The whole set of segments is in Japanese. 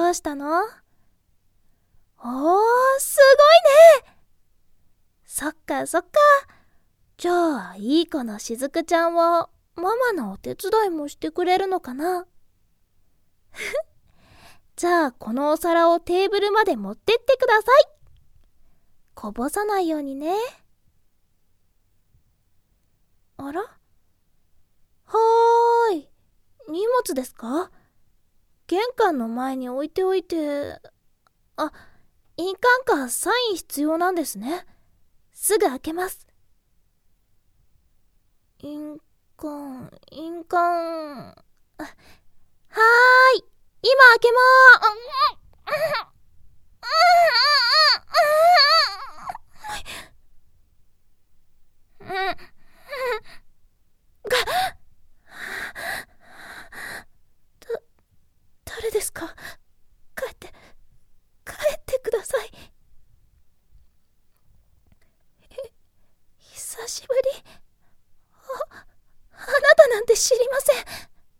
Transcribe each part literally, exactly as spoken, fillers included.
どうしたの？おー、すごいね。そっかそっか。じゃあいい子のしずくちゃんはママのお手伝いもしてくれるのかな？じゃあこのお皿をテーブルまで持ってってください。こぼさないようにね。あら？はーい。荷物ですか？玄関の前に置いておいて。あ、印鑑かサイン必要なんですね。すぐ開けます。印鑑、印鑑。はーい。今開けまー。だ、誰ですか？帰って、帰ってください。え、久しぶり。あ、あなたなんて知りません。え、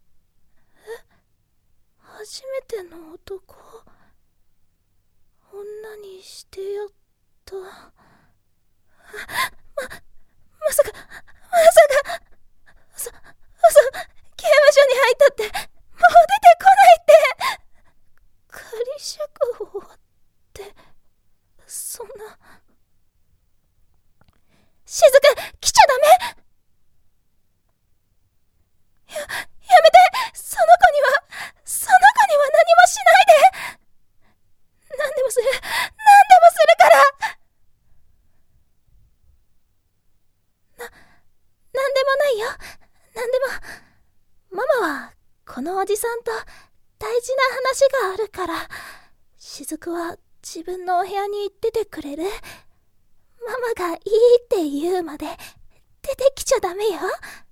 初めての男。女にしてやった。ま、まさか、まさか、そ、嘘、刑務所に入ったって、もう出てこないって。仮釈放って、そんな。しずく、来ちゃダメ。や、やめて。その子には、その子には何もしないで。何でもする、何でもするから。な、なんでもないよ。なんでも。ママはこのおじさんと大事な話があるから、しずくは自分のお部屋に行っててくれる？ママがいいって言うまで出てきちゃダメよ。